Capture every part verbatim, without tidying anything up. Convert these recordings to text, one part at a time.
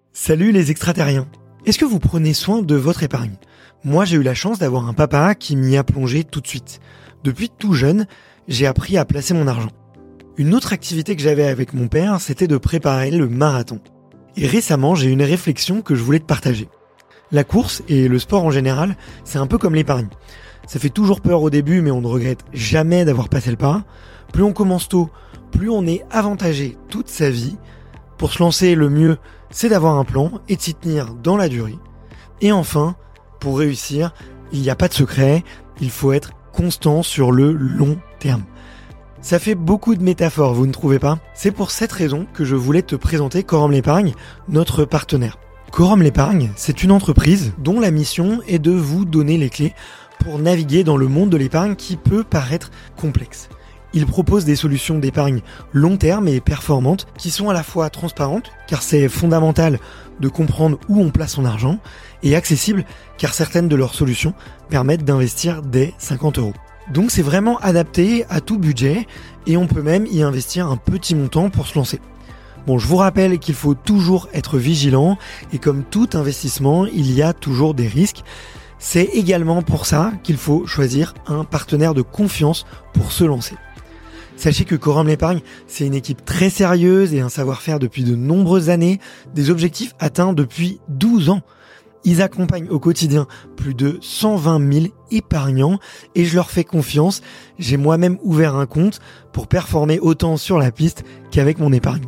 Salut les extraterriens. Est-ce que vous prenez soin de votre épargne ? Moi, j'ai eu la chance d'avoir un papa qui m'y a plongé tout de suite. Depuis tout jeune, j'ai appris à placer mon argent. Une autre activité que j'avais avec mon père, c'était de préparer le marathon. Et récemment, j'ai eu une réflexion que je voulais te partager. La course et le sport en général, c'est un peu comme l'épargne. Ça fait toujours peur au début, mais on ne regrette jamais d'avoir passé le pas. Plus on commence tôt, plus on est avantagé toute sa vie. Pour se lancer, le mieux, c'est d'avoir un plan et de s'y tenir dans la durée. Et enfin, pour réussir, il n'y a pas de secret, il faut être constant sur le long terme. Ça fait beaucoup de métaphores, vous ne trouvez pas ? C'est pour cette raison que je voulais te présenter Quorum l'Épargne, notre partenaire. Quorum l'Épargne, c'est une entreprise dont la mission est de vous donner les clés pour naviguer dans le monde de l'épargne qui peut paraître complexe. Il propose des solutions d'épargne long terme et performantes qui sont à la fois transparentes, car c'est fondamental de comprendre où on place son argent, et accessibles, car certaines de leurs solutions permettent d'investir dès cinquante euros. Donc c'est vraiment adapté à tout budget, et on peut même y investir un petit montant pour se lancer. Bon, je vous rappelle qu'il faut toujours être vigilant, et comme tout investissement, il y a toujours des risques. C'est également pour ça qu'il faut choisir un partenaire de confiance pour se lancer. Sachez que Quorum l'Épargne, c'est une équipe très sérieuse et un savoir-faire depuis de nombreuses années, des objectifs atteints depuis douze ans. Ils accompagnent au quotidien plus de cent vingt mille épargnants et je leur fais confiance. J'ai moi-même ouvert un compte pour performer autant sur la piste qu'avec mon épargne.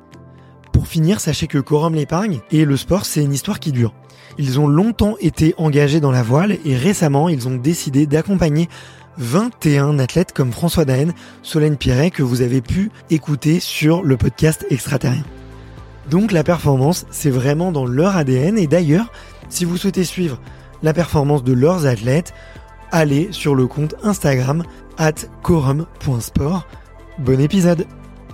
Pour finir, sachez que Quorum l'Épargne et le sport, c'est une histoire qui dure. Ils ont longtemps été engagés dans la voile et récemment, ils ont décidé d'accompagner vingt et un athlètes comme François Daen, Solène Piret que vous avez pu écouter sur le podcast Extraterrien. Donc la performance, c'est vraiment dans leur A D N et d'ailleurs, si vous souhaitez suivre la performance de leurs athlètes, allez sur le compte Instagram arobase quorum point sport. Bon épisode.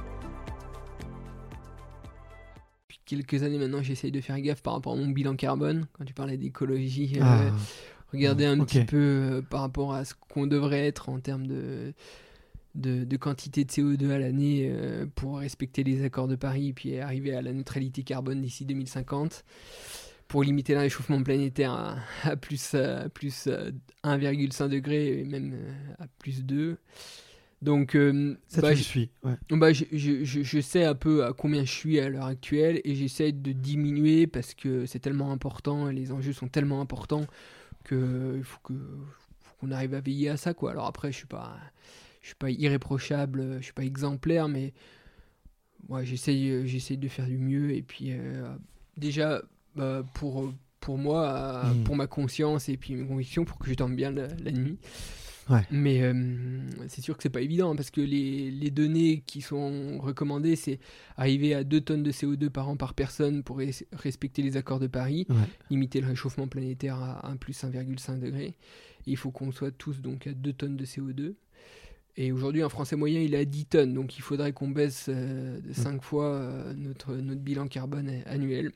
Depuis quelques années maintenant, j'essaye de faire gaffe par rapport à mon bilan carbone. Quand tu parlais d'écologie, Ah. euh, regarder un Okay. petit peu euh, par rapport à ce qu'on devrait être en termes de, de, de quantité de C O deux à l'année euh, pour respecter les accords de Paris et puis arriver à la neutralité carbone d'ici deux mille cinquante pour limiter le réchauffement planétaire à, à plus, à plus euh, un virgule cinq degré et même euh, à plus deux. Donc, euh, Ça bah, tu le j- suis, ouais. bah, je, je, je, je sais un peu à combien je suis à l'heure actuelle et j'essaie de diminuer parce que c'est tellement important et les enjeux sont tellement importants qu'il faut, que, faut qu'on arrive à veiller à ça, quoi. Alors après, je suis pas, je suis pas irréprochable, je suis pas exemplaire, mais ouais, j'essaye, j'essaye de faire du mieux et puis euh, déjà bah, pour, pour moi, euh, Mmh. pour ma conscience et puis mes convictions, pour que je dorme bien la, la nuit. Ouais. Mais euh, c'est sûr que c'est pas évident parce que les, les données qui sont recommandées, c'est arriver à deux tonnes de C O deux par an par personne pour res- respecter les accords de Paris, Ouais. limiter le réchauffement planétaire à un plus un virgule cinq degré. Et il faut qu'on soit tous donc à deux tonnes de C O deux. Et aujourd'hui, un Français moyen, il est à dix tonnes. Donc il faudrait qu'on baisse euh, de cinq fois euh, notre, notre bilan carbone annuel.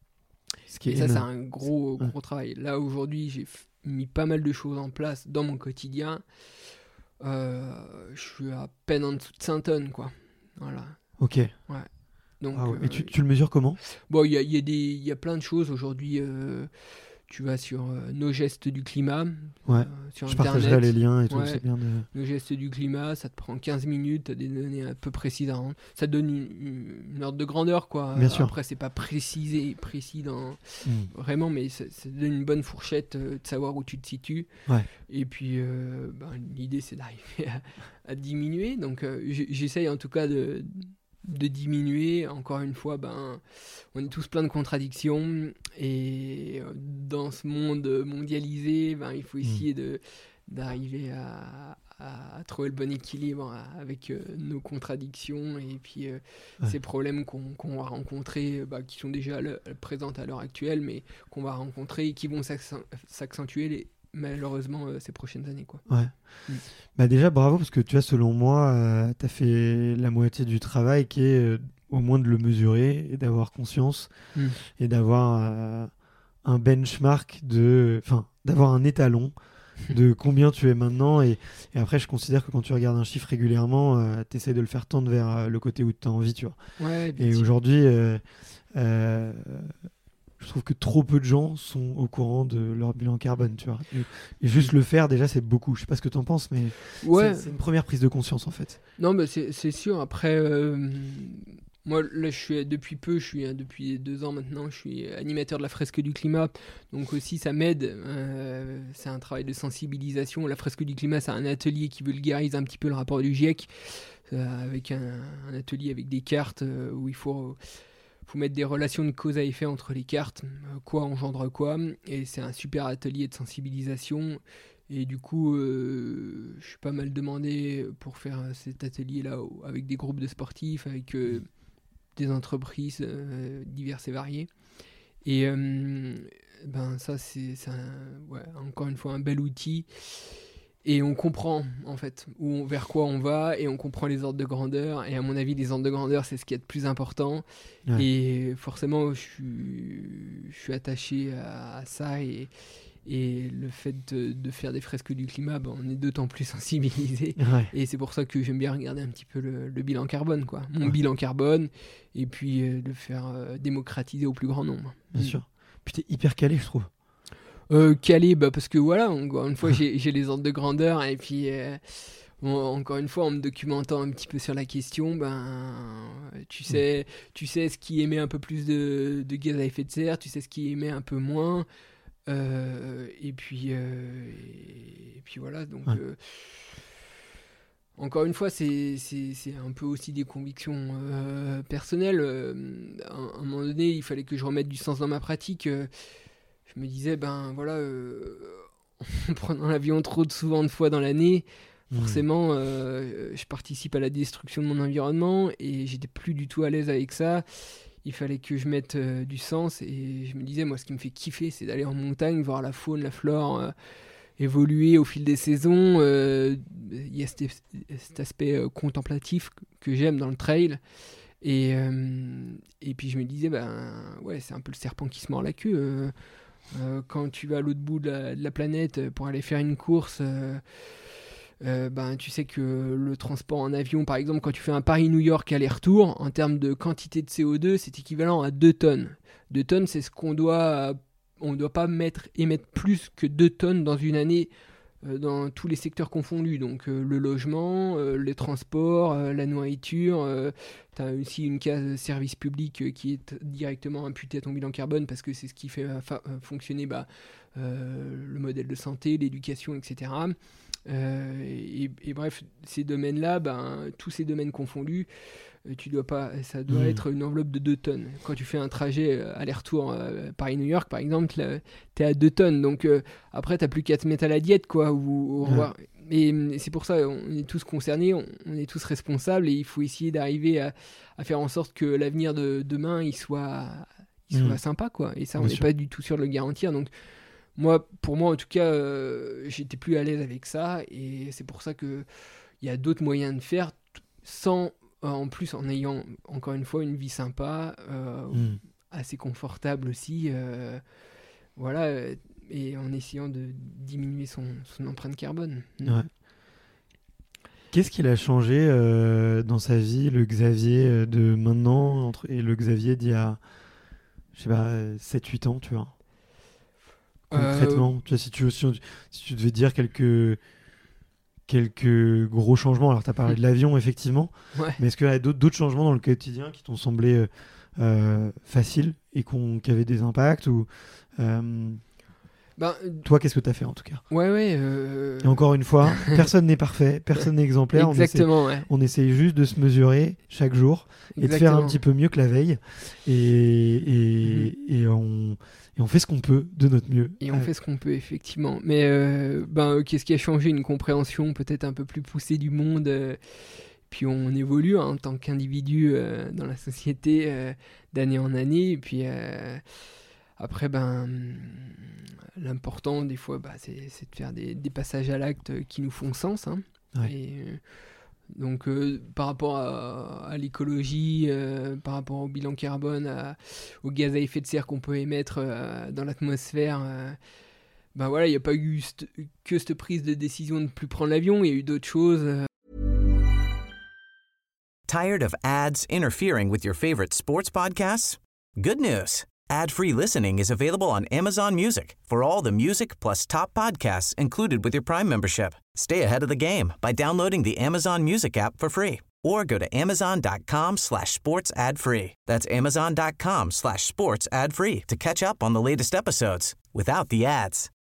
Ce qui est Et ça, c'est énorme. un gros, Ouais. gros travail. Là, aujourd'hui, j'ai f- mis pas mal de choses en place dans mon quotidien. Euh, je suis à peine en dessous de cinq tonnes, quoi. Voilà. Ok. Donc, Ah ouais. Et euh, tu, tu le mesures comment ? bon, il y a, il y a des- il y a plein de choses aujourd'hui. euh, tu vas sur euh, Nos gestes du climat, Ouais. euh, sur Je Internet. partagerai les liens et tout, Ouais. c'est bien de... Nos gestes du climat, ça te prend quinze minutes, t'as des données un peu précises à rendre. Ça te donne une, une ordre de grandeur, quoi. Bien sûr. Après, c'est pas précisé, précis dans, Mmh. vraiment, mais ça, ça te donne une bonne fourchette euh, de savoir où tu te situes. Ouais. Et puis, euh, ben, l'idée, c'est d'arriver à, à diminuer. Donc, euh, j- j'essaye en tout cas de, de diminuer. Encore une fois, ben, on est tous plein de contradictions. Et euh, dans ce monde mondialisé, ben, il faut essayer de, d'arriver à, à, à trouver le bon équilibre à- avec euh, nos contradictions et puis euh, Ouais. ces problèmes qu'on, qu'on va rencontrer, euh, bah, qui sont déjà le- présents à l'heure actuelle, mais qu'on va rencontrer et qui vont s'accent- s'accentuer les, malheureusement euh, ces prochaines années, quoi. Ouais. Mm. Bah déjà bravo parce que tu vois, selon moi, euh, tu as fait la moitié du travail qui est euh, au moins de le mesurer et d'avoir conscience Mm. et d'avoir euh, un benchmark de, enfin, d'avoir un étalon de combien tu es maintenant et, et après je considère que quand tu regardes un chiffre régulièrement, euh, tu essaies de le faire tendre vers euh, le côté où tu as envie, tu vois. Ouais, bien Et sûr. aujourd'hui, euh, euh, je trouve que trop peu de gens sont au courant de leur bilan carbone, tu vois. Et, et juste le faire, déjà, c'est beaucoup. Je sais pas ce que t'en penses, mais Ouais. c'est, c'est une première prise de conscience, en fait. Non, mais c'est, c'est sûr. Après, euh, moi, là, je suis depuis peu, je suis depuis deux ans maintenant, je suis animateur de la fresque du climat. Donc aussi, ça m'aide. Euh, c'est un travail de sensibilisation. La fresque du climat, c'est un atelier qui vulgarise un petit peu le rapport du GIEC, euh, avec un, un atelier avec des cartes euh, où il faut... faut mettre des relations de cause à effet entre les cartes, quoi engendre quoi, et c'est un super atelier de sensibilisation. Et du coup, euh, je suis pas mal demandé pour faire cet atelier-là avec des groupes de sportifs, avec euh, des entreprises euh, diverses et variées. Et euh, ben ça, c'est, c'est un, ouais, encore une fois un bel outil. Et on comprend, en fait, où on, vers quoi on va, et on comprend les ordres de grandeur. Et à mon avis, les ordres de grandeur, c'est ce qui est de plus important. Ouais. Et forcément, je suis, je suis attaché à, à ça. Et, et le fait de, de faire des fresques du climat, ben, on est d'autant plus sensibilisé. Ouais. Et c'est pour ça que j'aime bien regarder un petit peu le, le bilan carbone, quoi. Mon ouais. bilan carbone, et puis euh, le faire euh, démocratiser au plus grand nombre. Bien mmh. sûr. Puis t'es hyper calé, je trouve. Euh, calé, bah parce que voilà, encore une fois, j'ai, j'ai les ordres de grandeur, et puis euh, bon, encore une fois, en me documentant un petit peu sur la question, ben tu sais, mmh. tu sais ce qui émet un peu plus de, de gaz à effet de serre, tu sais ce qui émet un peu moins, euh, et puis euh, et, et puis voilà, donc. Ouais. Euh, Encore une fois, c'est, c'est, c'est un peu aussi des convictions euh, personnelles. Euh, à, un, à un moment donné, il fallait que je remette du sens dans ma pratique. Euh, je me disais, ben voilà, euh, en prenant l'avion trop de souvent de fois dans l'année, mmh. forcément, euh, je participe à la destruction de mon environnement et j'étais plus du tout à l'aise avec ça. Il fallait que je mette euh, du sens et je me disais, moi, ce qui me fait kiffer, c'est d'aller en montagne, voir la faune, la flore, euh, évoluer au fil des saisons. Euh, il y a cet, cet aspect euh, contemplatif que j'aime dans le trail. Et, euh, et puis je me disais, ben ouais, c'est un peu le serpent qui se mord la queue. Euh, Euh, quand tu vas à l'autre bout de la, de la planète pour aller faire une course, euh, euh, ben, tu sais que le transport en avion, par exemple, quand tu fais un Paris-New York aller-retour, en termes de quantité de C O deux, c'est équivalent à deux tonnes. deux tonnes, c'est ce qu'on doit... On ne doit pas mettre, émettre plus que deux tonnes dans une année euh, dans tous les secteurs confondus. Donc euh, le logement, euh, les transports, euh, la nourriture. Euh, tu as aussi une case service public euh, qui est directement imputée à ton bilan carbone parce que c'est ce qui fait euh, fa- fonctionner bah, euh, le modèle de santé, l'éducation, et cetera. Euh, et, et bref, ces domaines-là, ben, tous ces domaines confondus, tu dois pas, ça doit mmh. être une enveloppe de deux tonnes. Quand tu fais un trajet euh, aller-retour euh, Paris-New York, par exemple, là, t'es à deux tonnes. Donc euh, après, t'as plus qu'à te mettre à la diète, quoi. Ou, ou ouais. Et, et c'est pour ça, on est tous concernés, on, on est tous responsables, et il faut essayer d'arriver à, à faire en sorte que l'avenir de demain, il soit, il soit mmh. sympa, quoi. Et ça, on n'est pas du tout sûr de le garantir. Donc moi, pour moi, en tout cas, euh, j'étais plus à l'aise avec ça, et c'est pour ça que il y a d'autres moyens de faire sans en plus en ayant encore une fois une vie sympa, euh, mmh. assez confortable aussi, euh, voilà, et en essayant de diminuer son, son empreinte carbone. Ouais. Qu'est-ce qu'il a changé euh, dans sa vie, le Xavier de maintenant entre, et le Xavier d'il y a, je sais pas, sept huit ans, tu vois, concrètement, euh... tu vois, si tu, si, si tu devais dire quelques... quelques gros changements. Alors, tu as parlé de l'avion, effectivement. Ouais. Mais est-ce qu'il y a d'autres, d'autres changements dans le quotidien qui t'ont semblé euh, faciles et qui avaient des impacts ou, euh, ben, toi, qu'est-ce que tu as fait, en tout cas ? Ouais, ouais. Euh... Et encore une fois, personne n'est parfait, personne n'est exemplaire. Exactement, on essaie, ouais. on essaye juste de se mesurer chaque jour et Exactement. de faire un petit peu mieux que la veille. Et, et, mmh. et on... Et on fait ce qu'on peut de notre mieux. Et on euh... fait ce qu'on peut, effectivement. Mais euh, ben, qu'est-ce qui a changé ? Une compréhension peut-être un peu plus poussée du monde. Euh, puis on évolue hein, en tant qu'individu euh, dans la société euh, d'année en année. Et puis euh, après, ben, l'important des fois, bah, c'est, c'est de faire des, des passages à l'acte qui nous font sens. Hein. Ouais. Et, euh, donc euh, par rapport à, à l'écologie, euh, par rapport au bilan carbone, à, au gaz à effet de serre qu'on peut émettre euh, dans l'atmosphère, euh, ben voilà, il n'y a pas eu st- que cette prise de décision de ne plus prendre l'avion, il y a eu d'autres choses. Euh... Tired of ads interfering with your favorite sports podcasts? Good news. Ad-free listening is available on Amazon Music for all the music plus top podcasts included with your Prime membership. Stay ahead of the game by downloading the Amazon Music app for free or go to amazon.com slash sports ad free. That's amazon.com slash sports ad free to catch up on the latest episodes without the ads.